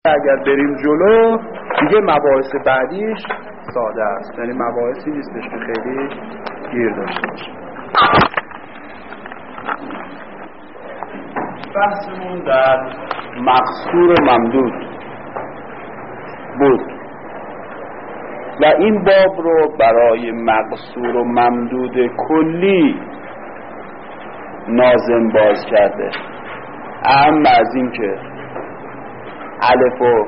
اگر بریم جلو دیگه مباحث بعدیش ساده است، یعنی مباحثی نیستش که خیلی گیر داشته باشه. بحثمون در مقصور و ممدود بود و این باب رو برای مقصور و ممدود کلی ناظم باز کرده. اهم از این که الف و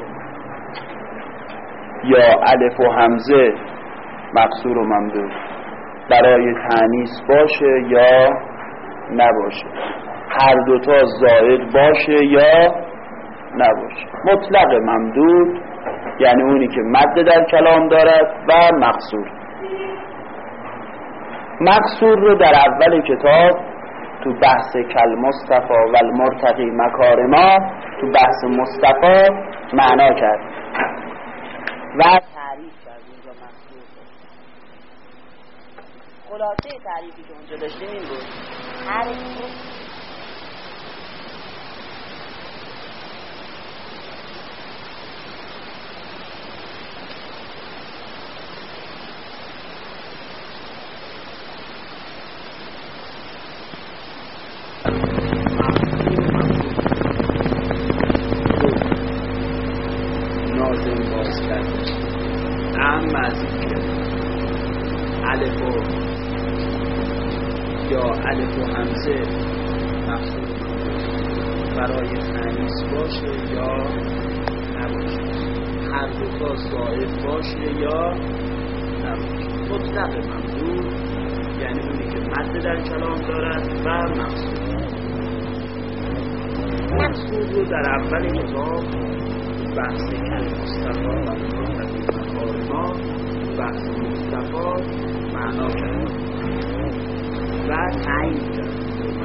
یا الف و همزه مقصور و ممدود برای تانیث باشه یا نباشه، هر دوتا زائد باشه یا نباشه. مطلق ممدود یعنی اونی که مد در کلام دارد و مقصور. مقصور رو در اول کتاب تو بحث کل مصطفی و المرتقی مکارما تو بحث مصطفی معنا کرد و تعریف کرد اونجا مقصور. خلاصه تعریفی که اونجا داشتیم این بود: هر الف و همزه مقصود برای تانیث باشه یا نباشه، هر دوتا زائد باشه یا نباشه. مطلق ممدود یعنی اونی که مد در کلام دارد و مقصود. مقصود رو در اول کتاب بحث کل مصطفی و المرتقی مکارما بحث مصطفی معنا کرد و تعیین کرد.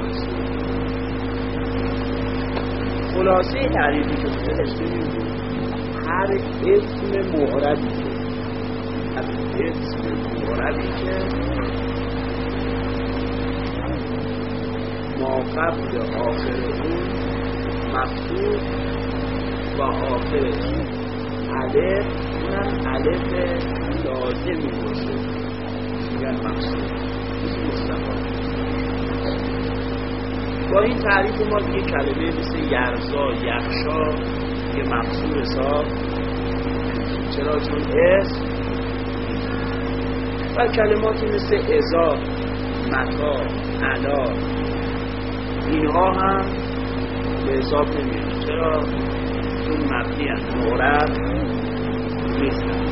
خلاصه تعریفی که اونجا داشتیم بود: هر اسم معربی که ما قبل آخر اون مقصود و آخرش الف، اونم الف لازمی باشه میگن مقصود. با این تعریف ما دیگه کلمه مثل یرزا، یخشا که مقصور حساب، چرا؟ چون اسم. و کلماتی مثل ازا، متا، علا اینها هم به حساب نمیاد. چرا؟ چون مبنی هست، معرب نیستن.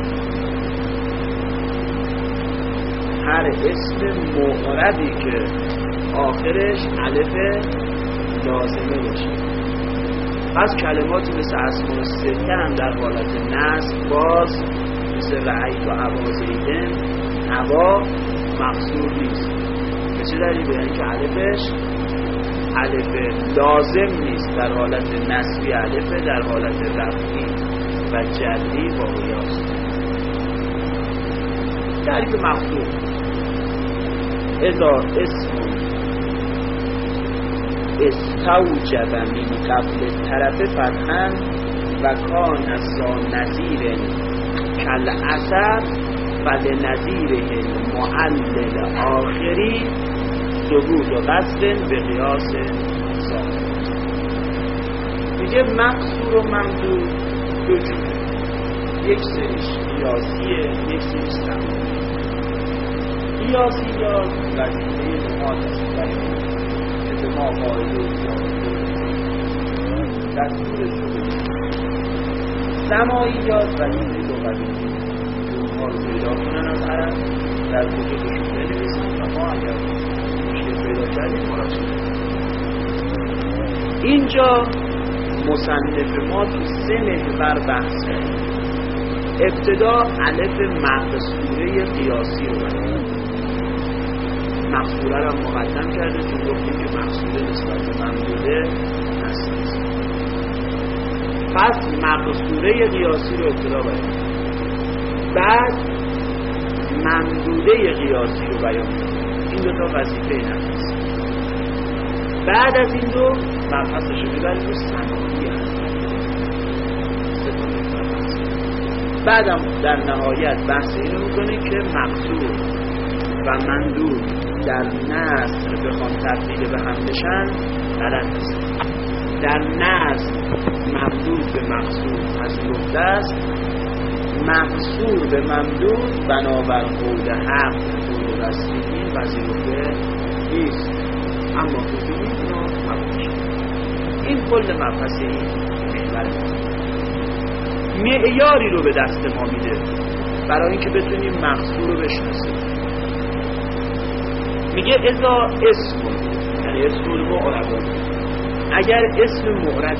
هر اسم معربی که آخرش الف لازمه باشه. پس کلماتی مثل اسماء السته هم در حالت نصب باز مثل رأیت و عوازیدن هوا مقصور نیست. به چه دلیل؟ یعنی که الفش الف لازم نیست، در حالت نصبی الف، در حالت رفعی و جری با قیاس. تعریف مقصور: اذا اسم استوجب من قبل طرف فتحا و کان ذا نظیر کالعصر فلنظیره المعلل آخری ثبوت و قصد به قیاس ظاهر. میگه مقصور و ممدود دو جور، یک سریش قیاسیه، یک سریش سماعی. قیاسی یا وظیفه نماد است که ما قائل و دستور شده. سماعی یا وظیفه لغوی که اونها رو پیدا کنن از عرب در کتبشون بنویسن و ما اگر مشکل پیدا کردیم مراجعه. اینجا مصنف ما تو 3 محور بحث کرد. ابتدا الف مقصوره قیاسی رو برد. مقصوره رو مقدم کرده چون گفتیم که مقصوره نسبت به ممدوده هست. پس مقصوره قیاسی رو ابتدا باید، بعد ممدوده قیاسی رو بیان. این دوتا وظیفه نفس. بعد از این دو مبحثش رو میبریم رو سماعی هست. بعدم در نهایت بحث اینو میکنه که مقصور و مندوب در نصر بخوام تبدیل به هم بشن غلط است. در نصر ممدود به مقصور پذیرفته است، مقصور به ممدود بنابر قول حق و رسیدگی پذیرفته نیست. اما توضیح اینو مباشه. این کل مبحث این محور معیاری رو به دست ما میده برای اینکه بتونیم مقصور رو بشناسیم. میگه اذا اسم، یعنی اسم معرب، اگر اسم معرب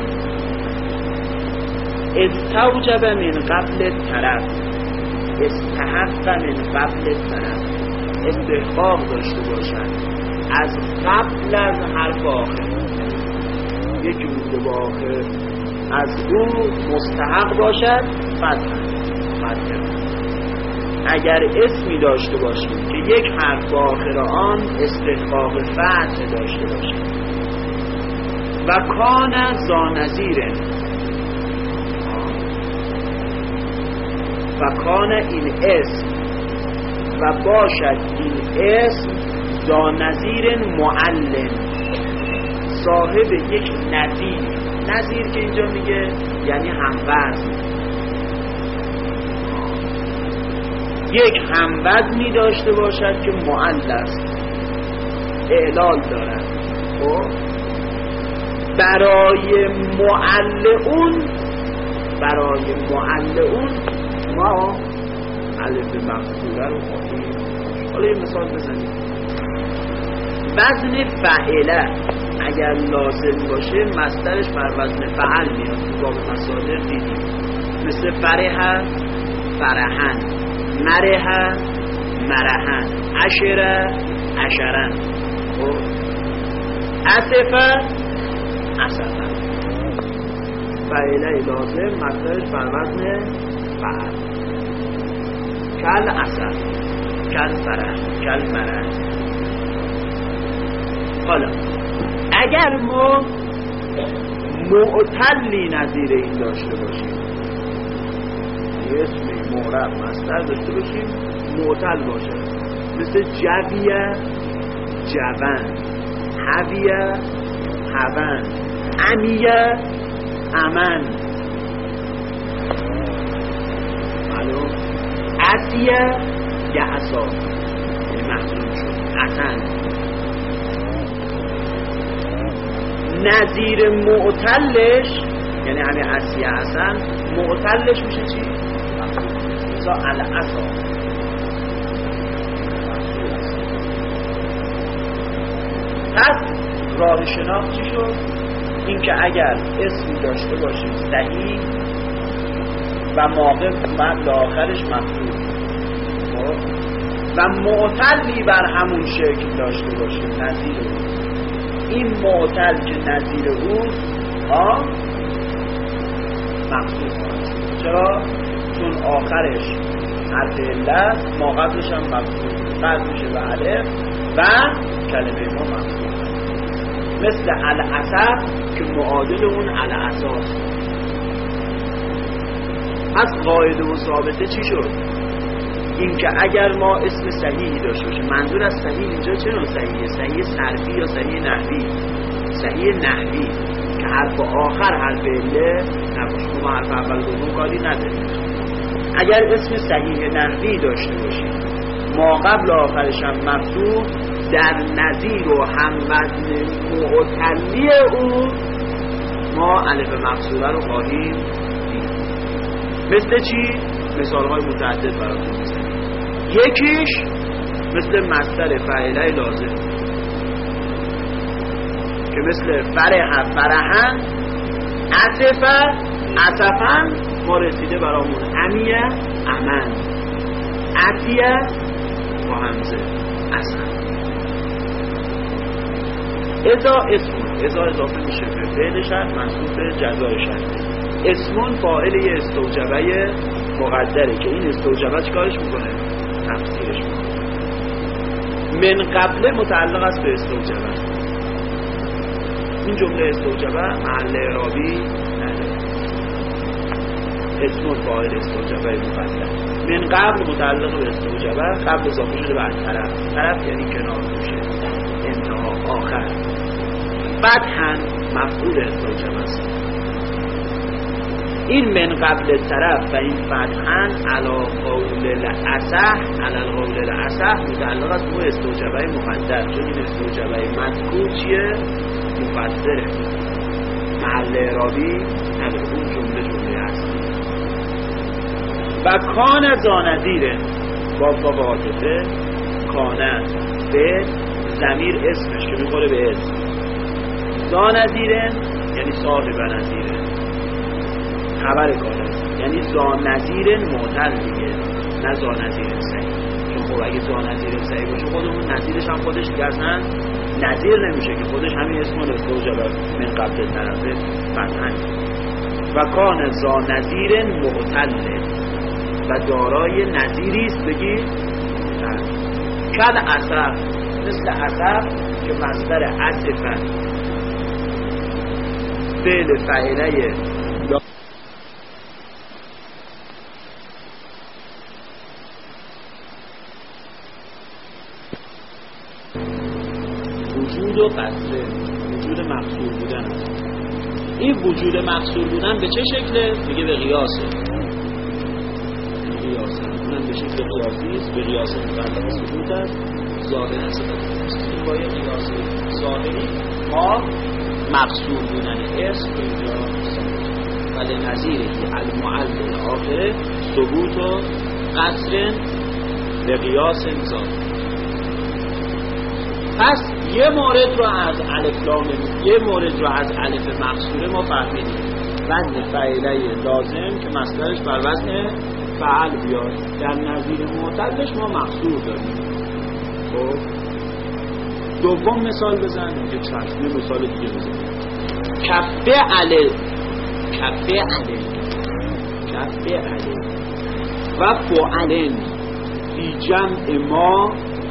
استوجب من قبل طرف، استحق من قبل طرف، استحقاق داشته باشد از قبل از حرف آخر، یک جمله با آخر از او مستحق باشد فتح. اگر اسمی داشته باشیم که یک حرف با آخر آن استحقاق فتح داشته باشد و کان زانزیره، و کان این اسم و باشد این اسم زانزیر معلم، صاحب یک نظیر. نظیر که اینجا میگه یعنی هموزن، یک هموزنی داشته باشد که معل است، اعلال دارد. خب برای معل اون ما الف مقصوره رو خواهیم. حالا یه مثال بزنیم. وزن فعله اگر لازم باشه مصدرش بر وزن فعل میاد. تو باب مصادر دیدیم مثل فرح فرحن، مرح مرحن، عشره عشرن، اسف اسفن. فعله لازم مصدرش بر وزن فعل، کل اسف، کل فرح، کل مرح. حالا اگر ما معتلی نظیر این داشته باشیم، اسم معرب مصدر داشته باشیم معتل باشه، مثل جویه جون، هویه هون، امیه امن، معلوم، عصیه یعصا، یعنی محضور شد، عصن. نظیر معتلش یعنی همین عصیه عصن، معتلش میشه چی؟ مثلا العصا. پس راه شناخت چی شد؟ این که اگر اسمی داشته باشیم صحیح و موقف بعد آخرش مفعول و معتلی بر همون شکل داشته باشیم نظیر او، این معتل که نظیر اوست مفعول کنید. چرا؟ چون آخرش حرف علت، ما قبلش هم مفعول قد میشه به الف و کلمه ما مفعول، مثل الاسف که معادل اون الاساس. از قاعده و ثابته چی شد؟ این که اگر ما اسم صحیحی داشته باشیم، منظور از صحیح اینجا چه نوع صحیحه؟ صحیح صرفی یا صحیح نحوی؟ صحیح نحوی که حرف آخر حرف عله نباشه، ما حرف اول دوم کاری نداریم. اگر اسم صحیح نحوی داشته باشیم ما قبل آخرش هم مفتوح، در نظیر و هموزن معتلی او ما الف مقصوره رو خواهیم دید. مثل چی؟ مثالهای متعدد براتون میزنیم. یکیش مثل مصدر فاعله لازم که مثل فرح فرحن، عطف عطفن، ما رسیده برامون امیه امن، عطیه با همزه اصلا. ازا اضافه میشه به فعل شرط منصوب به جزای شرط. اسمون فاعل یه استوجبه مقدره که این استوجبه چیکارش میکنه؟ تفسیرش میکنه. من قبل متعلق است به استوجبه. این جمله استوجبه محل اعرابی نداره. اسم فاعل استوجبه مقدر. من قبل متعلق به استوجبه، قبل اضافه شده به طرف. طرف یعنی کنار گوشه، انتها، آخر. فتحاً مفعول استوجبه است. این من قبل طرف و این فتحاً علی قول الاصح، علی القول الاصح متعلق است به استوجبه مقدر، چون این استوجبه مذکور چیه؟ مقدره، محل اعرابی نداره، اون جمله اصلی. و کان زانذیره با عاطفه، کانه به ضمیر اسمش که میخوره به اسم. زانذیره یعنی صاحب نظیره، خبر کانه یعنی زانذیره معتل دیگه، نه زانذیره صحیح. چون خب اگه زانذیره صحیح باشه خودمون نظیرش هم خودش دیگه اصلا نظیر نمیشه که خودش همین اسم استوجبه من قبل طرفه فتحاً. و کان زانذیره معتل و دارای نظیریست بگی کل عصف، مثل عصف که مصدر عصفن فعل فعله وجود و قصره، وجود مقصور بودن است. این وجود مقصور بودن به چه شکله؟ میگه به قیاسه. اونم به شکل قیاسی است، به قیاس متعلق ثبوت است، ظاهر است. این با یک قیاس ظاهری ما مقصور بودن اسم به اینجا ثبوت، ولی نظیره المعلل آخره ثبوت و قصر به قیاس ظاهر. پس یه مورد رو از الف لام، یه مورد رو از الف مقصوره ما فهمیدیم، وزن فعیله لازم که مصدرش بر وزن فعل بیاد. در نظیر معتلش ما مقصور داریم. خب دوم مثال بزن، یه چشمه مثال دیگه بزن. کفه علی، کفه علی، کفه علی و فعلن فی جمع ما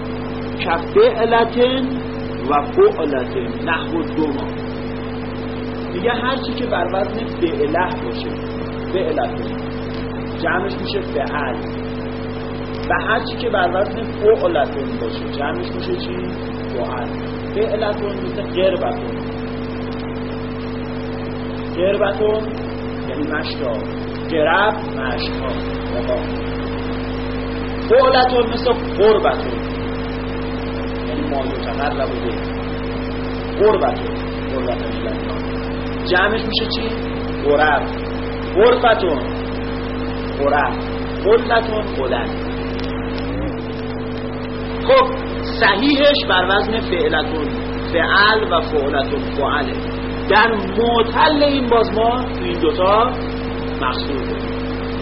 کفعلتن و فعلتن نحو دوما. دیگه هر چی که بر وزن فعله باشه، فعلتن جمعش میشه فعل، و هر چی که بر وزن فعلتن باشه جمعش میشه چی؟ فعل. فعلتن مثل قربتن، قربتن یعنی مشتا، قرب مشتا. فعلتن مثل قربتن یعنی ما یتقرب به قربتن، قربتن جمعش میشه چی؟ قرب. قربتن قرب، قلتون قلت. خب صحیحش بر وزن فعلتون فعل و فعلتون فعله. در معتل این باز ما تو این دوتا مقصور داریم.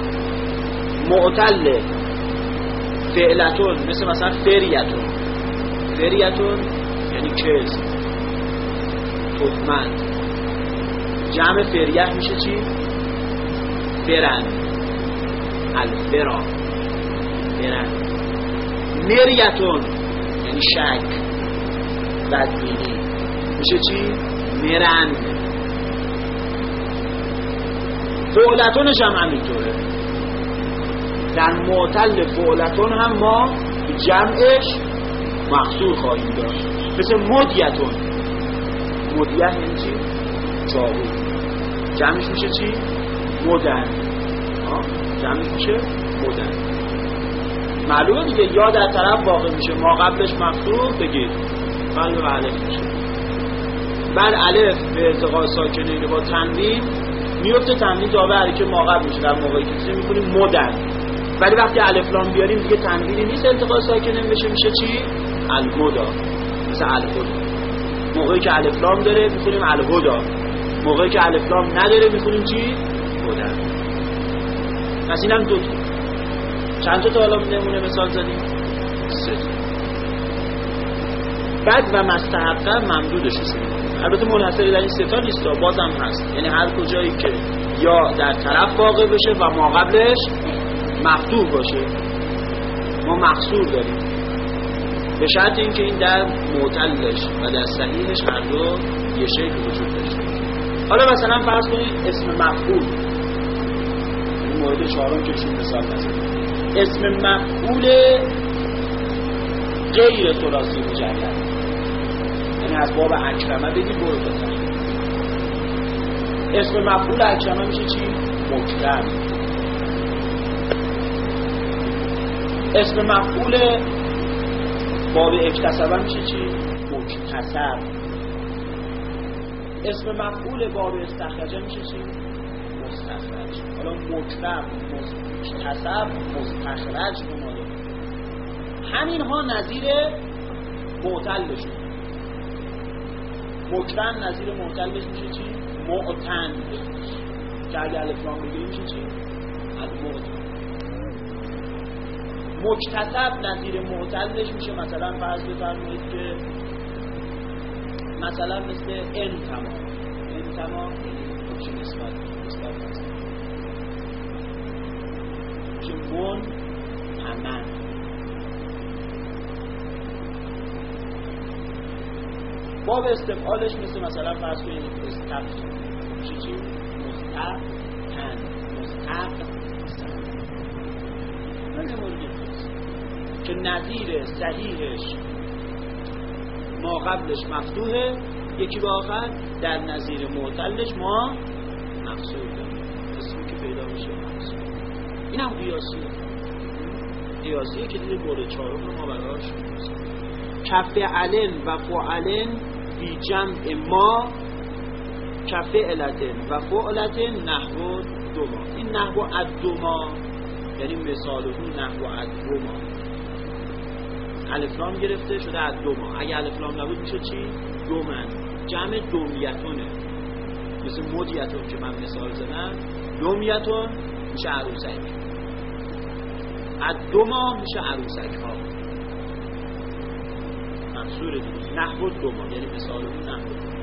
معتل فعلتون مثلا فریتون، فریتون یعنی کس، تهمت. جمع فریه میشه چی؟ فرن، الفرا، فرن. مریتون یعنی شک، بدبینی میشه چی؟ مرن. فعلتونش هم همینطوره. در معتل فعلتون هم ما جمعش مقصور خواهیم داشت، مثل مدیتون. مدیه یعنی چی؟ چاقو. جمعش میشه چی؟ مدن. جمعش میشه مدن. معلومه دیگه، یا در طرف واقع میشه ما قبلش مقصور بگید قلب و علف میشه. بعد علف به التقاء ساکنین با تنوین میفته، تنوین تابع حرکت ما قبل میشه. در موقعی که میکنیم مدن، ولی وقتی الف لام بیاریم دیگه تنوینی نیست، التقاء ساکنین بشه، میشه چی؟ المدا، مثل الهدا. موقعی که الف لام داره میکنیم الهدا، موقعی که الف لام نداره میکنیم چی؟ هدا. پس اینم دو تا. چند تا حالا نمونه مثال زدیم؟ 3. بعد و مستحقا ممدودش هست. البته منحصر در این 3 تا نیست، بازم هست. یعنی هر کجایی که یا در طرف واقع بشه و ما قبلش مفتوح باشه ما مقصور داریم، به شرط اینکه این در معتلش و در صحیحش هر دو یه شکل وجود داشته. حالا مثلا فرض کنید اسم مفعول مورد چهارم که چون مثال نزد، اسم مفعول غیر ثلاثی مجرد، یعنی از باب اکرمه بگید برو بزن. اسم مفعول اکرمه میشه چی؟ مکرم. اسم مفعول باب اکتسبه میشه چی؟ مکتسب. اسم مفعول باب استخرجه میشه چی؟ مستخرج. حالا مکرم، مکتسب، مستخرج اومده. همین ها نظیر معتلشون. مکرم نظیر معتلش میشه چی؟ معتن. که اگه الف لام بگیریم میشه چی؟ المعتن. مکتسب نظیر معتلش میشه مثلا فرض بفرمایید که مثلا مثل انتما چی نسبت هست چه من همن. باب استفعالش مثلا فرض کنید استفتن میشه چی؟ مستفتن که نظیر صحیحش ما قبلش مفتوحه، یکی با آخر در نظیر معتلش ما مقصور داریم، اسمی که پیدا میشه مقصور. این هم قیاسیه که دیده بوله چهارم رو ما براش کف علن و فعلن بی جمع ما کف علتن و فعلتن نحو دوما. این نحو ادوما یعنی مثال اون نحو ادوما، الف لام گرفته شده ادوما. اگه الف لام نبود میشه چی؟ دومن. جمع دومیتونه، مثل مدیتون که من مثال زدم. دومیتون میشه عروسک، ادوما میشه عروسک ها، منصور دیگه. نحو دوما یعنی مثال اون نحو دوما.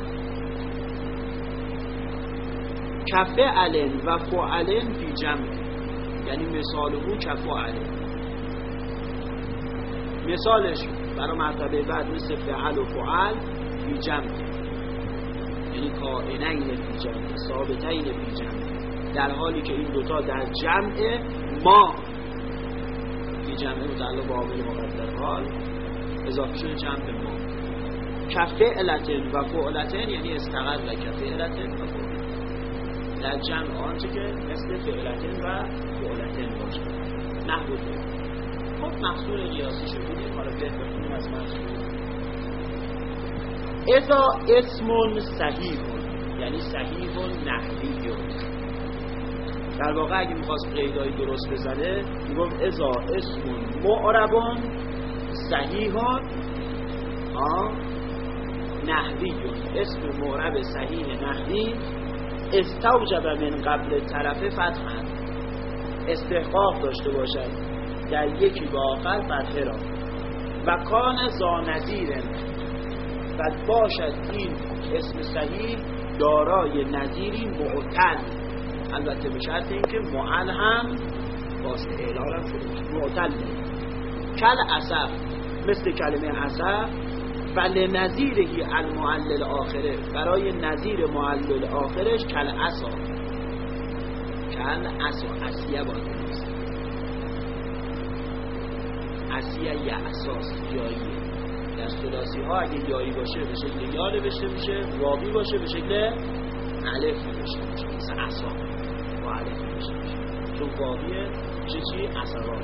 کف علن و فعلن فی جمع یعنی مثال اون کف علن. مثالش برای مرتبه بعد مثل فعل و فعل فی جمع یعنی کائنین فی جمع، ثابتین فی جمع، در حالی که این دوتا در جمع ما فی جمع متعلق به عامل مقدر حال اضافه شده جمع ما. کف علتن و فعلتن یعنی استقر کف علتن و فعلتن در جمع آنچه که مثل فعلتن و فعلتن باشه. نحو دو خب مقصور قیاسی شدیم. حالا بخونیم از مقصور. اذا اسم صحیح یعنی صحیح نحوی. در واقع اگه میخواست قیدایی درست بزنه میگفت اذا اسم معربان صحیح نحوی، اسم معرب صحیح نحوی استوجب من قبل طرف فتحا، استحقاق داشته باشد در یکی با آخر فتحه را، و کان ذا نظیر و باشد این اسم صحیح دارای نظیری معتل، البته به شرط اینکه معل هم باشه، اعلال هم شده معتل کل اصف مثل کلمه اصف و لنظیرهی المعلل آخره، برای نظیر معلل آخرش کل اصا اسیه باید اسیه یه اساس یاییه. در ثلاثی ها اگه یایی باشه به شکل یا نوشته میشه، واقعی باشه به شکل الف نوشته میشه، مثل اسا با الف نوشته میشه، چون واقعیه میشه چی؟ اسرا.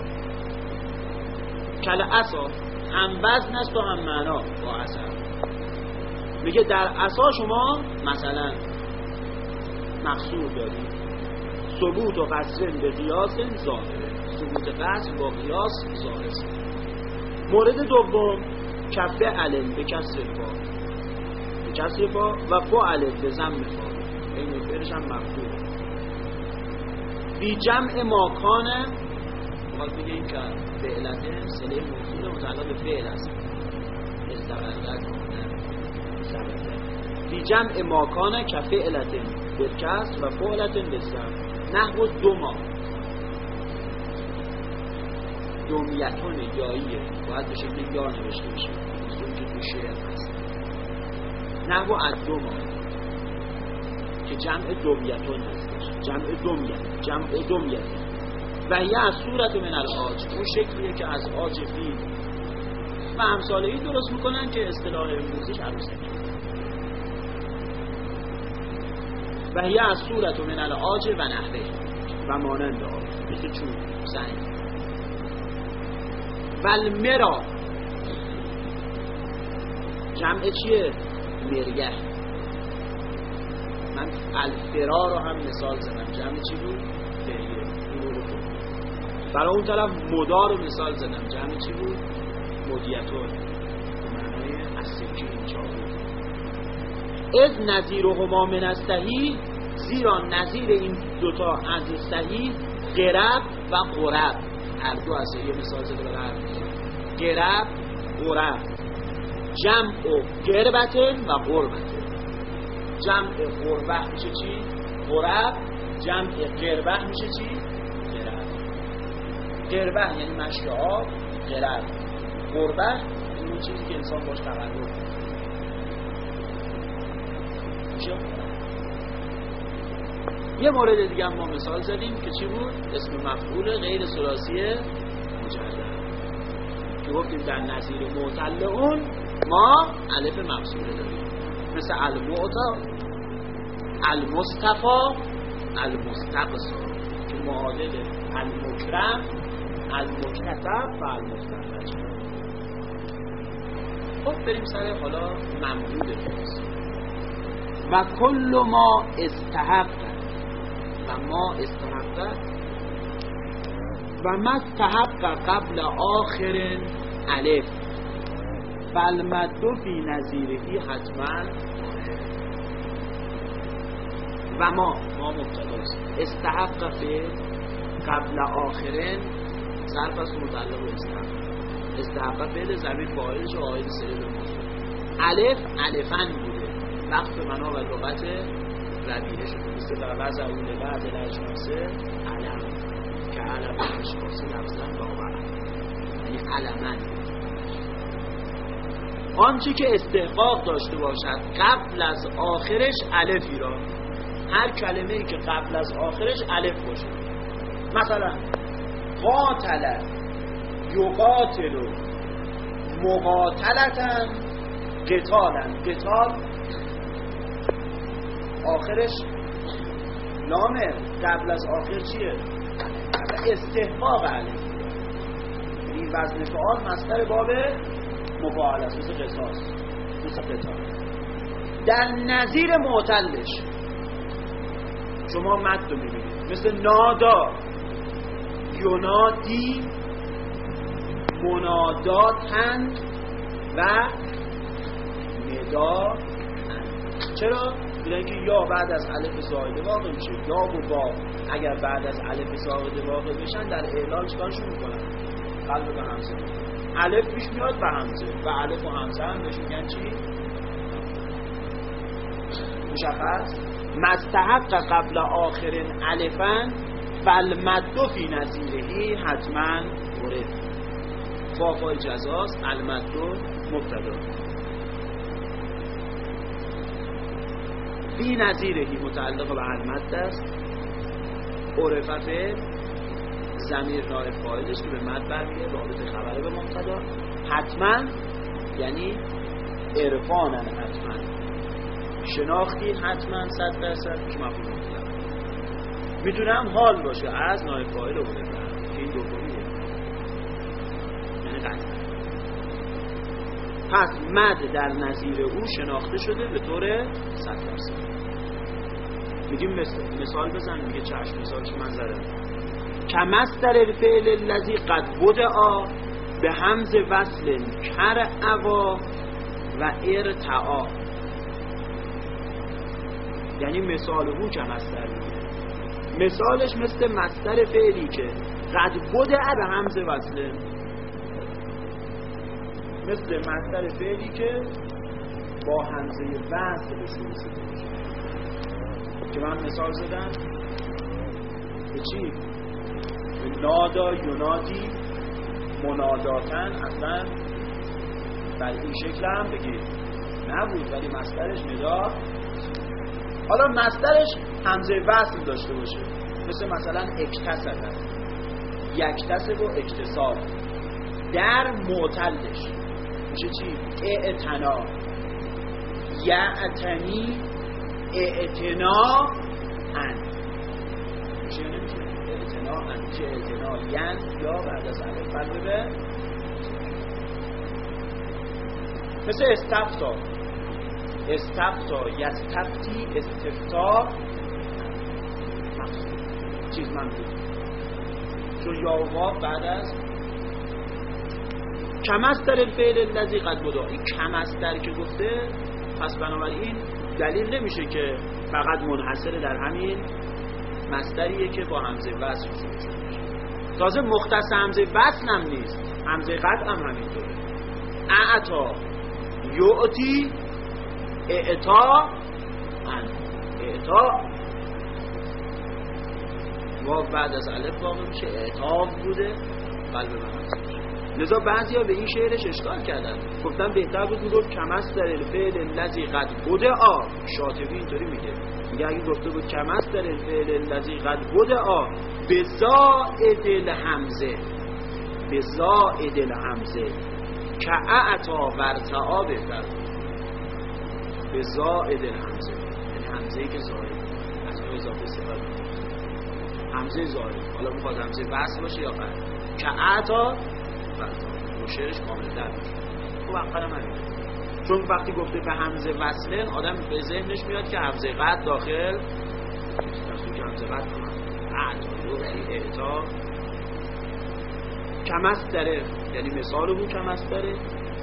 کل اسا هم وزن است و هم معنا با اثر. میگه در اسا شما مثلا مقصور دارید ثبوت و قصرن به قیاس ظاهره، ثبوت قصر با قیاس ظاهره. مورد دوم کف علم به کسر فا و فعل به ضم فا، این فرش هم مفعول. بی جمع ماکانه باید بگیم که فعلته صله موصول متعلق به فعل است، استقلت سبته. بی جمع ماکانه که فعلته به کسر و فعلته به ضم نحو دوما، دومیتون یاییه باید به شکل یا نوشته بشه، مثل که تو شعر هست. نحو ادوما که جمع دمیتون هستش، جمع دمیت و یه از صورت من العاج، اون شکلیه که از عاج فیل و امثال این درست میکنن که اصطلاح امروزیش عروسک و یه از صورت من العاج و نحوه و مانند آب مثل چوب سنگ و المرا جمع چیه؟ مرگه. من الفرا رو هم مثال زدم، جمع چی بود؟ فریه. برای اون طرف مدا رو مثال زدم، جمع چی بود؟ مدیتون، معنای السکین چاقو. از نظیرهما من الصحیح، زیرا نظیر این دوتا از صحیح قرب و قرب، هر دو از یه مثال زده برای قرب قرب، جمع و قربتن و قربتن. جمع قربه میشه چی؟ قرب. جمع قربه میشه چی؟ قرب. قربه یعنی مشک آب، قرب قربه این چیزی که انسان باش تقرب میشه. یه مورد دیگه هم ما مثال زدیم که چی بود؟ اسم مفعول غیر ثلاثی مجرد که گفتیم در نظیر معتل اون ما الف مقصوره داریم، مثل المعطا، المصطفى، المستقصى که معادل المکرم، المکتب و المفترج. خب بریم سر حالا ممدود فیض. و کل ما استحق و ما استحق و ما استحق قبل آخر الف فالمد فی نظیرهی حتما و ما مبتداست. استحق فی قبل آخرین ظرف از متعلق به استحق فعل ضمیر فاعلش عاید سری به موضوع. الف الفن بوده، وقت بنا و لغت ربیعه شده، مثل در وضع اون بعد الاجناسه علم که علم اشخاصی لفظن باور یعنی علمن. آنچه که استحقاق داشته باشد قبل از آخرش الفی را، هر کلمه‌ای که قبل از آخرش الف باشه، مثلا قاتل یقاتل مقاتلتن قتالن، قتال آخرش لامه، قبل از آخر چیه؟ استحقاق الف. این وزن فعال مصدر باب مفاعله است، مثل قصاص، مثل قتال. در نظیر معتلش شما مد رو میبینید، مثل نادا، ینادی، مناداتن و ندا. چرا؟ بودن که یا بعد از الف زائده واقع میشه، یا و با اگر بعد از الف زائده واقع بشن در اعلال چکارشون میکنن؟ قلب به همزه، الف پیش میاد به همزه و الف و همزه هم بهش میگن چی؟ مشخص؟ مستحق قبل آخرین الفن فالمد فی نظیرهی حتما عرف. فافای جزاست، المد مبتدا، فی نظیرهی متعلق به المد است، عرف فعل ضمیر نائب فاعلش که به مد برمیگرده، رابطه خبره به مبتدا. حتما یعنی عرفانن، حتما شناختی، حتما 100% پیش مفعول مطلق. میتونه هم حال باشه از نائب فاعل و عرف که این دومیه، یعنی قطعا. پس مد در نظیر او شناخته شده به طور 100%. میگیم مثال بزن، میگه چشم مثالش من زدم. کمستر الفعل الذی قد بدعا به همز وصل کرعوا و ارتعا، یعنی مثال او کمستر میگه، مثالش مثل مستر فعلی که قد بدعا به همز وصل، مثل مستر فعلی که با همزه وصل به شروع شده که من مثال زدم به چی؟ به نادا، ینادی، مناداتن. اصلا در این شکل هم بگید نبود ولی مصدرش ندا. حالا مصدرش همزه وصل داشته باشه، مثلا اکتسب، یکتسب و اکتساب. در معتلش میشه چی؟ اعتنا، یعتنی، اعتنا ان. میشه نمیشه اعتنا ان، میشه اعتنا ین یا بعد از الف قلبه. مثل استفتا، استفتا، یستفتی، استفتا، چیز منظور چون یا و واو بعد از کمستر الفعل الذی قد بدا. این کمستر که گفته، پس بنابراین دلیل نمیشه که فقط منحصر در همین مصدریه که با همزه وصل شروع شده. تازه مختص همزه وصل هم نیست، همزه قطع هم همینطوره. اعطا یعطی، اعطا ان، اعطا واو بعد از الف واقع میشه، اعطا بوده قلب به همزه. لذا بعضیا به این شعرش اشکال کردن، گفتن بهتر بود میگفت کمستر الفعل الذی قد بدأ. شاطبی اینطوری میگه اگه گفته بود کمستر الفعل الذی قد بدأ بزائد الهمزه، بزائد الهمزه کاعطا ورتعا بهتر، بزائد الهمزه، یعنی همزه‌ای که زائد از اضافه استفاده همزه زائد. حالا میخواد همزه وصل باشه یا قطع، کاعطا و شعرش کامل در میشه. خب اقلا همین، چون وقتی گفته به همزه وصله آدم به ذهنش میاد که همزه قطع داخل نیست، که همزه قطع یعنی اعطا. کمستره یعنی مثال بود کمستره.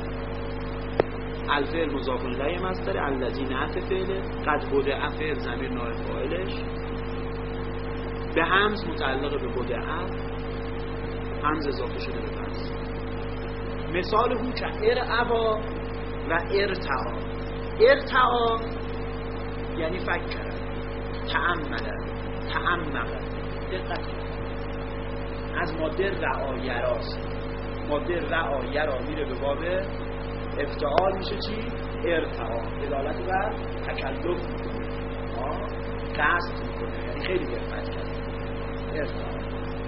الفعل مضاف الیه مصدر، الذی نعت فعله، قد بدأ فعل ضمیر نائب فاعلش، به همز متعلق به بدأ، همز اضافه شده به پس. مثال هو که ارعوا و ارتعا. ارتعا یعنی فکر، تأمل، تعمق، دقت. از ماده رعایراست، ماده رعایرا میره به باب افتعال، میشه چی؟ ارتعا، دلالت بر تکلف میکنه، قصد میکنه، یعنی خیلی دقت کرده. ارتعا،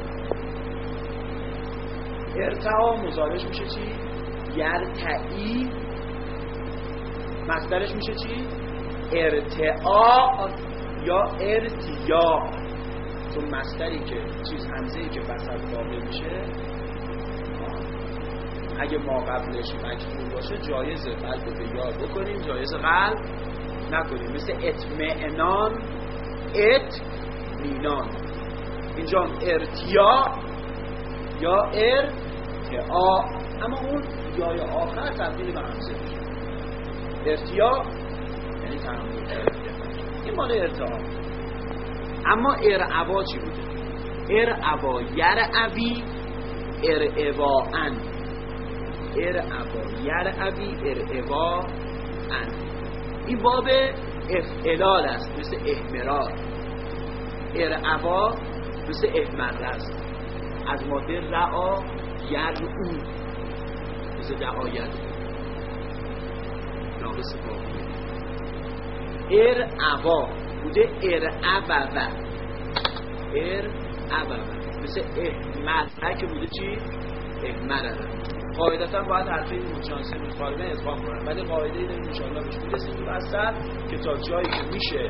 ارتعا مضارعش میشه چی؟ یرتعی. مصدرش میشه چی؟ ارتعا یا ارتیا. چون مصدری که چیز همزه‌ای که وسط واقع میشه اگه ما قبلش مجبور باشه جایزه قلب به یاد بکنیم، جایزه قلب نکنیم. مثل اطمئنان، اطمینان. اینجا ارتیا یا ارتعا، اما اون یای آخر تبدیل به همزه میشه. ارتیا یعنی تحمل، این مال ارتعا. اما ارعوا چی بوده؟ ارعوا یرعوی، ارعوا ان، ارعوا یرعوی، ارعوا ان. این باب افعلال است، مثل احمرار. ارعوا مثل احمر است، از ماده رعا یرعو، مثل دعایت ناقص باقیه. ارعوا بوده ارعوه، ارعوه مثل احمر که بوده چی؟ احمره. قاعدتا باید حرفه مجانسه مطالبه ادغام کنن، ولی قاعده ای داریم انشاءالله بهش میرسیم تو بستر که تا جایی که میشه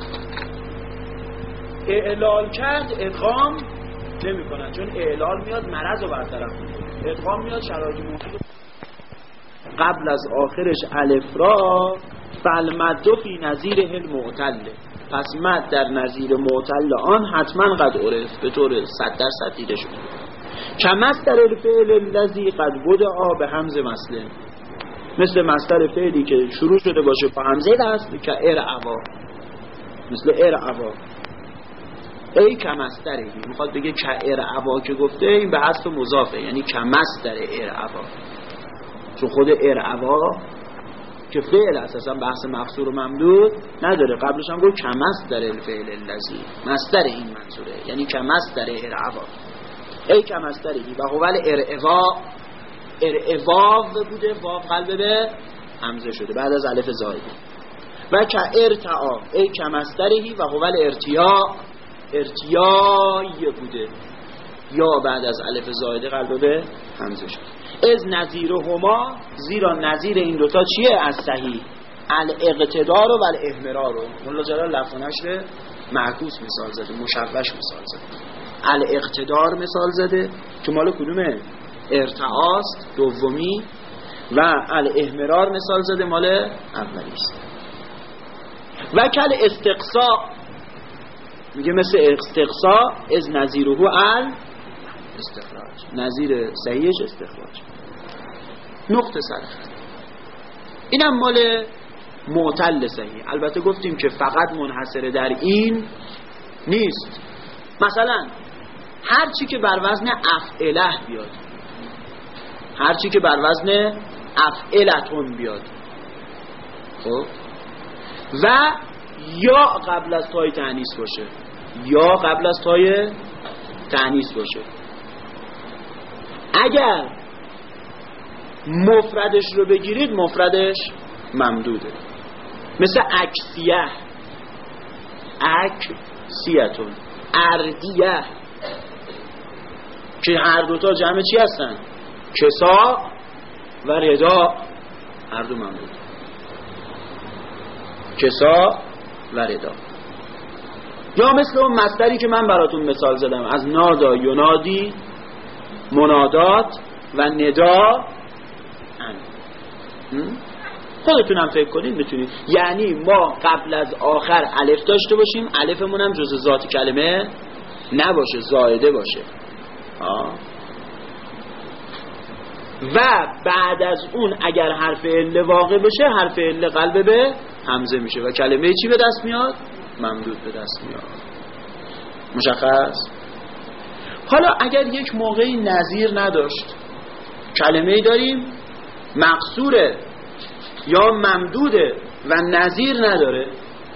اعلال کرد ادغام نمی کنن، چون اعلال میاد مرض رو برطرف میکنه، ادغام میاد شرایط موجود قبل از آخرش الف را فالمد فی نظیر المعتل. پس مد در نظیر معتل آن حتما قد عرف، به طور 100% دیده شده. کمصدر الفعل الذی قد بدأ به همزه وصله، مثل مصدر فعلی که شروع شده باشه با همزه وصل، که ارعوا، مثل ارعوا. ای کمصدری، میخواد بگه که ارعوا که گفته این به حذف مضافه، یعنی کمصدر ارعوا، چون خود ارعوا که فعل اساسا بحث مقصور و ممدود نداره، قبلش هم گفت کمصدر الفعل الذی، مصدر این منظوره، یعنی کمصدر ارعوا. ای کمصدری و هو الارعوا، ارعوا بوده، واو قلب به همزه شده بعد از الف زائده. و که ارتعا ای کمسترهی و هو الارتیاع ارتیاعی بوده، یا بعد از الف زائده قلب به همزه شد. از نظیرهما زیرا نظیر این دوتا چیه؟ از صحیح الاقتدار و الاحمرار رو مولا جلال لفظ نشر معکوس مثال زده، مشوش مثال زده. الاقتدار مثال زده که مال کدومه؟ ارتعاست دومی، و الاحمرار مثال زده مال اولیست. و کل استقصا میگه مثل استقصا از نظیره ال استخراج، نظیر صحیحش استخراج. نقطه سرخط اینم مال معتل صحیح. البته گفتیم که فقط منحصر در این نیست. مثلا هر چی که بر وزن افعله بیاد، هر چی که بر وزن افعلتون بیاد، خب، و یا قبل از تای تأنیث باشه، یا قبل از تای تأنیث باشه، اگر مفردش رو بگیرید مفردش ممدوده. مثل اکسیه، اکسیتون، اردیه، که هر دوتا جمع چی هستن؟ کسا و ردا، هر دو ممدود. کسا و ردا. یا مثل اون مصدری که من براتون مثال زدم از نادا ینادی، منادات و ندا خودتونم فکر کنید میتونید. یعنی ما قبل از آخر الف داشته باشیم، الفمون هم جزء ذات کلمه نباشه، زائده باشه. و بعد از اون اگر حرف عله واقع بشه، حرف عله قلب به همزه میشه و کلمه چی به دست میاد؟ ممدود به دست میاد. مشخص؟ حالا اگر یک موقعی نظیر نداشت، کلمه‌ای داریم مقصوره یا ممدوده و نظیر نداره،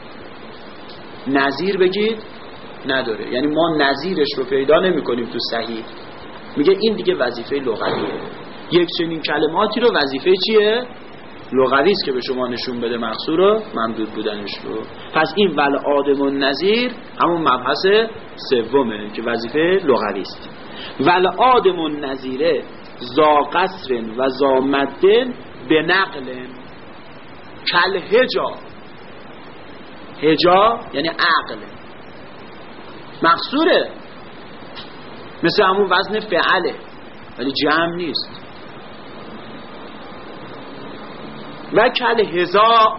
نظیر بگید نداره، یعنی ما نظیرش رو پیدا نمی کنیم تو صحیح، میگه این دیگه وظیفه لغویه. یک چنین کلماتی رو وظیفه چیه؟ لغوی است که به شما نشون بده مقصور و ممدود بودنش رو. پس این ول آدم النظیر همون مبحث سومه که وظیفه لغوی است. ول آدم النظیر ذا قصر و ذا مد به نقل کل هجا، هجا یعنی عقل، مقصوره، مثل همون وزن فعله ولی جمع نیست. و کل هزا،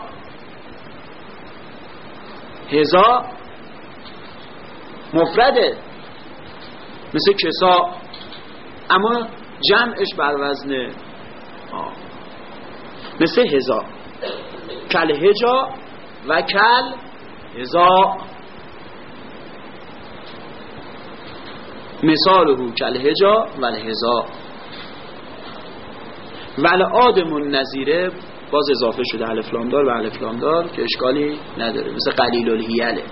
هزا مفرده مثل کسا، اما جمعش بر وزن مثل هزا، کل هجا و کل هزا، مثاله کل هجا و الهزا. ول آدم النظیره باز اضافه شده الف لام دار و الف لام دار که اشکالی نداره، مثل قلیل الهیله.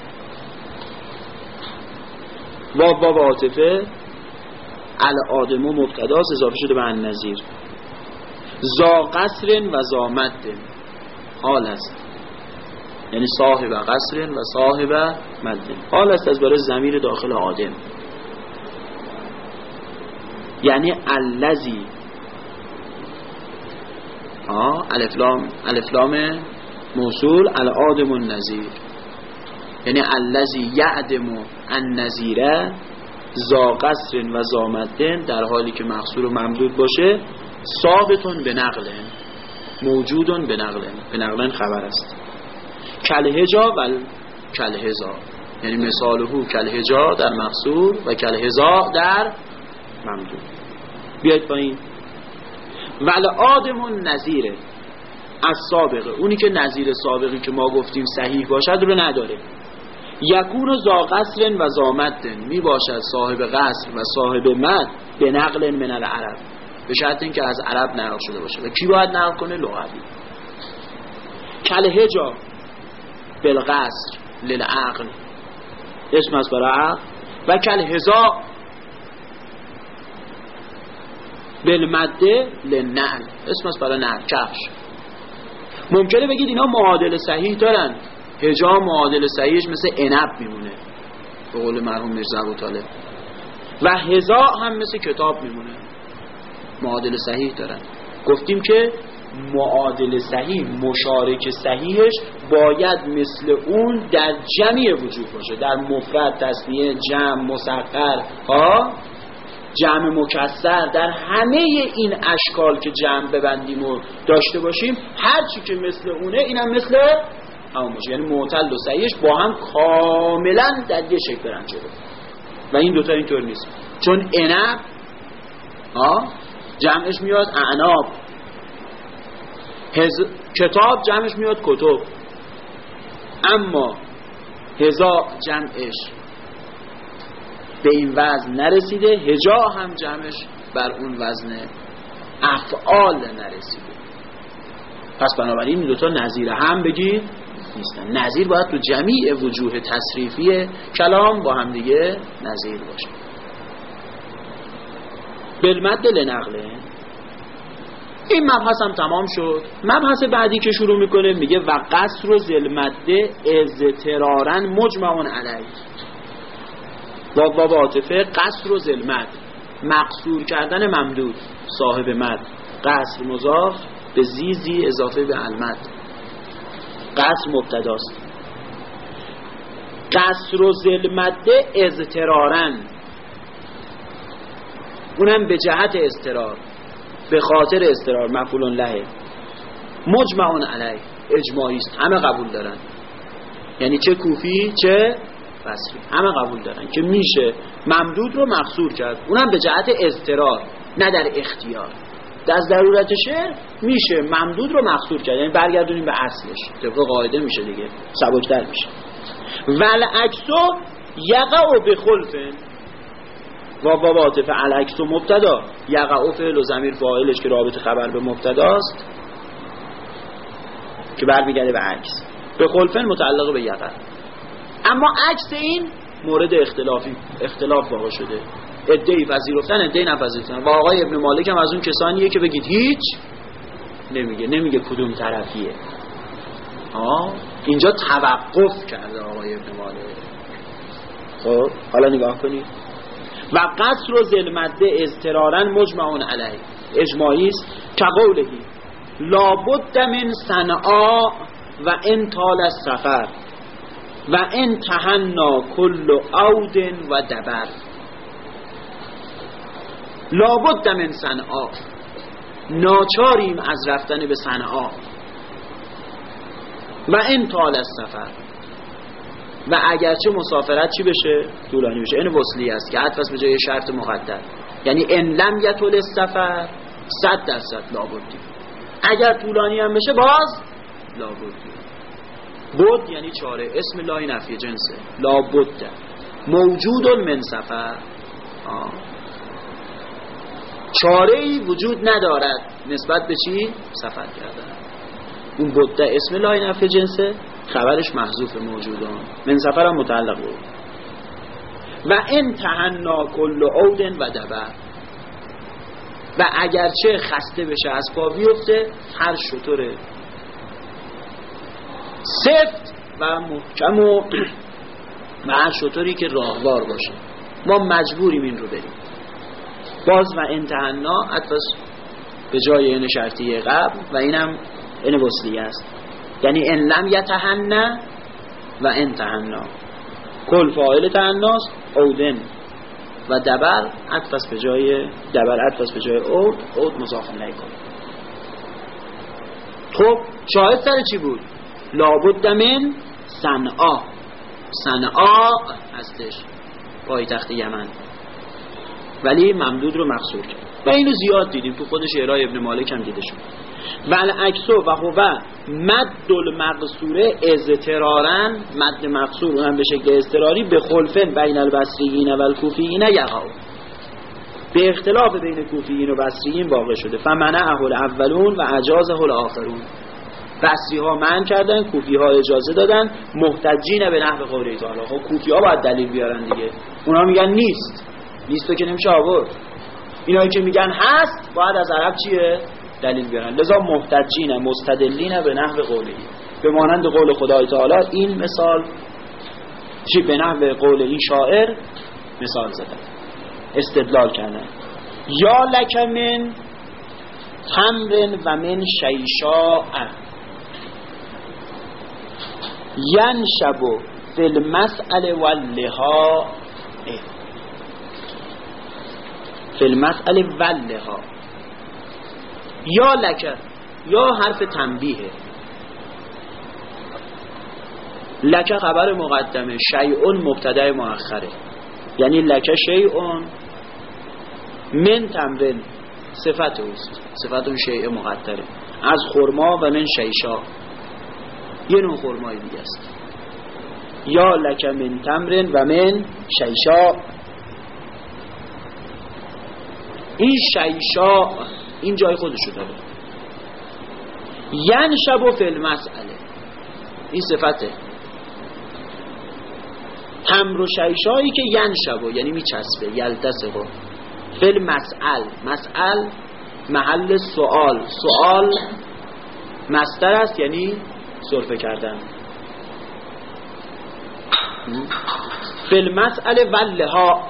واو واو عاطفه، الآدم مبتداست اضافه شده به النظیر. ذا قصر و ذا مد حال است، یعنی صاحب قصر و صاحب مد حال است از برای ضمیر داخل آدم، یعنی الذی الف لام موصول الآدم النظیر، یعنی الذی یعدم النظیره ذا قصر و ذا مد، در حالی که مقصور و ممدود باشه، ثابتون به نقل، موجودون به نقل خبر است. کلهجا و کلهزا، یعنی مثاله کلهجا در مقصور و کلهزا در ممدود. بیاید با این ول آدم النظیره از سابقه، اونی که نظیر سابقی که ما گفتیم صحیح باشد رو نداره. یکون ذا قصر و ذا مد، می باشد صاحب قصر و صاحب مد به نقل من العرب، به شرط اینکه از عرب نقل شده باشه. و کی باید نقل کنه؟ لغوی. کلهجا بالقصر للعقل، اسم است برای عقل. و کلهزا بالمد للنعل، اسم است برای نعل، کفش. ممکنه بگید اینا معادل صحیح دارن، هجا معادل صحیحش مثل عنب میمونه به قول مرحوم میرزا ابوطالب و هزا هم مثل کتاب میمونه، معادل صحیح دارن. گفتیم که معادل صحیح مشارک صحیحش باید مثل اون در جمعی وجود باشه، در مفرد، تثنیه، جمع، مصغر ها، جمع مکسر، در همه این اشکال که جمع ببندیم و داشته باشیم هر چی که مثل اونه اینم مثل همون باشه، یعنی معتل و صحیحش با هم کاملا در یه شکل برن جلو. و این دوتا اینطور نیست، چون عنب جمعش میاد اعناب، کتاب جمعش میاد کتب، اما هزا جمعش به این وزن نرسیده، هجا هم جمعش بر اون وزن افعال نرسیده. پس بنابراین این دوتا نظیر هم بگید نیستن. نظیر باید تو جمیع وجوه تصریفی کلام با هم دیگه نظیر باشه. بالمد لنقله این مبحث هم تمام شد. مبحث بعدی که شروع میکنه میگه و قصر و ذلمده اضطرارا مجمعون علیه. و عاطفه قصر و ذلمد، مقصور کردن ممدود صاحب مد، قصر مضاف به زی اضافه به المد، قصر مبتداست. قصر و ذلمده اضطرارا، اونم به جهت اضطرار، به خاطر اضطرار، مفعول له، مجمعون علیه، اجماعی است، همه قبول دارن. یعنی چه کوفی چه بصری همه قبول دارن که میشه ممدود رو مقصور کرد، اونم به جهت اضطرار نه در اختیار. در ضرورت شعر میشه ممدود رو مقصور کرد، یعنی برگردونیم به اصلش، طبق قاعده میشه دیگه، سبکتر میشه. والعکسو یقع بخلف و عاطفه العکس و مبتدا، یقع فعل و ضمیر فاعلش که رابط خبر به مبتداست که برمیگرده به عکس، به خلفن متعلق به یقع. اما عکس این مورد اختلاف واقع شده، عده‌ای پذیرفتن عده‌ای نپذیرفتن. و آقای ابن مالک هم از اون کسانیه که بگید هیچ نمیگه کدوم طرفیه. اینجا توقف کرده آقای ابن مالک. خب حالا نگاه کنید. و قصر و ذلمده اضطرارا مجمعون علیه، اجماعی است. که قولهی لابد من صنعا و ان طال السفر و ان تهنا کل عود و دبر. لابد من صنعا، ناچاریم از رفتن به صنعا، و ان طال السفر، و اگرچه مسافرت چی بشه؟ طولانی بشه. این وصلی است که عطف است به جای شرط مقدر، یعنی ان لم یطل السفر 100% لابدی، اگر طولانی هم بشه باز لابدی. بود یعنی چاره، اسم لای نفی جنسه، لابد موجود من سفر، چاره‌ای وجود ندارد نسبت به چی؟ سفر کردن. اون بوده اسم لای نفی جنسه، خبرش محذوف موجودان، من سفر هم متعلق بود. و ان تهنا کل عود و دبر، و اگرچه خسته بشه از پا بیفته، هر شتر سفت و محکم و هر شتری که راهوار باشه، ما مجبوریم این رو بریم. باز و ان تهنا عطفش به جای این شرطیه قبل و اینم این وصلیه است، یعنی ان لم یتهنا و ان تهنا، کل فاعل تهناست، عودن و دبر عطفش به جای دبر، عطفش به جای عود مضاف الیه کن. خب شاهد سر چی بود؟ لابد من صنعا، صنعا هستش پایتخت یمن، ولی ممدود رو مقصور کرد و اینو زیاد دیدیم تو خود شعرهای ابن مالک هم دیده شد. والعکسو و هو مد المقصوره اضطرارا، مد مقصور اونم به شکل اضطراری، به خلفن بین البصریین و الکوفیین یقع، به اختلاف بین کوفیین و بصریین واقع شده. فمنعه الاولون و اجازه الاخرون، بصری ها منع کردن، کوفی ها اجازه دادن، محتجین به نحو قوله تعالی. خب کوفی ها باید دلیل بیارن دیگه، اونا میگن نیست، نیست که نمیشه آورد. اینایی که میگن هست باید از عرب چیه؟ دلیل بیارن. لذا محتجین مستدلین به نحو قوله، به مانند قول خدای تعالی این مثال چی به نحو قول این شاعر مثال زدن، استدلال کردن. یا لک من تمر و من شیشاء ینشب فی المسأله واللها، فی المسأله واللها. یا لک، یا حرف تنبیه، لک خبر مقدمه، شیء مبتدا مؤخره، یعنی لک شیء من تمر صفت اوست، صفت اون شیء مقدره، از خرما و من شیشا یه نوع خرمای دیگه است. یا لک من تمر و من شیشا، این شیشا این جای خودشو داره. ینشب فی المسأله این صفته، تمر و شیشایی که ینشب یعنی میچسبه، یلتسقو فی المسأل، مسأل محل سوال، سوال مصدر است یعنی صرفه کردن. فی المسأله واللها،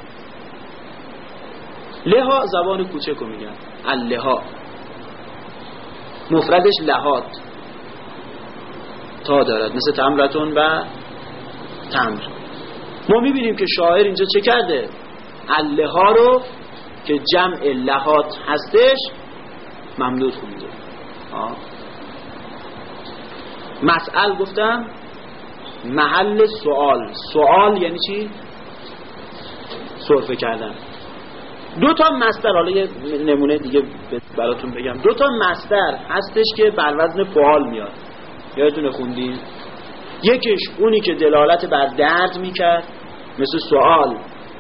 لها زبان کوچکو میگن، اللها مفردش لهات، تا دارد مثل تمرتون و تمر. ما میبینیم که شاعر اینجا چه کرده؟ اللها رو که جمع لهات هستش ممدود خونده. مسئل گفتم محل سوال، سوال یعنی چی؟ صرفه کردن. دو تا مصدر، حالا یه نمونه دیگه براتون بگم، دو تا مصدر هستش که بر وزن فعال میاد، یادتونه خوندین؟ یکیش اونی که دلالت بر درد میکرد مثل سوال،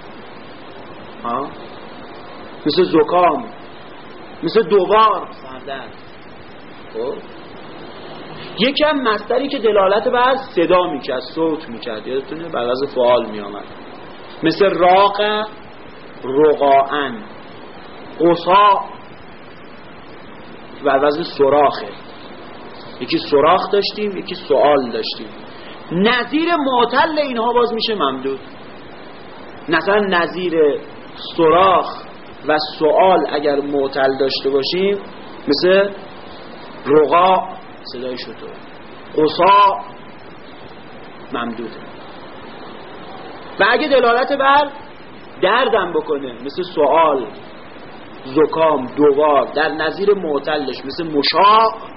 مثل زکام، مثل دوبار سردرد. خب یکی هم مصدری که دلالت بر صدا میکرد، صوت میکرد، یادتونه بر وزن فعال میامد، مثل راق، رقاعن، قصا بر وزن صراخه. یکی صراخ داشتیم، یکی سوال داشتیم. نظیر معتل اینها باز میشه ممدود. مثلا نظیر صراخ و سوال اگر معتل داشته باشیم مثل رقاع صدای شطور، قصا ممدوده. و اگه دلالت بر دردم بکنه مثل سوال، زکام، دوبار، در نظیر معتلش مثل مشاع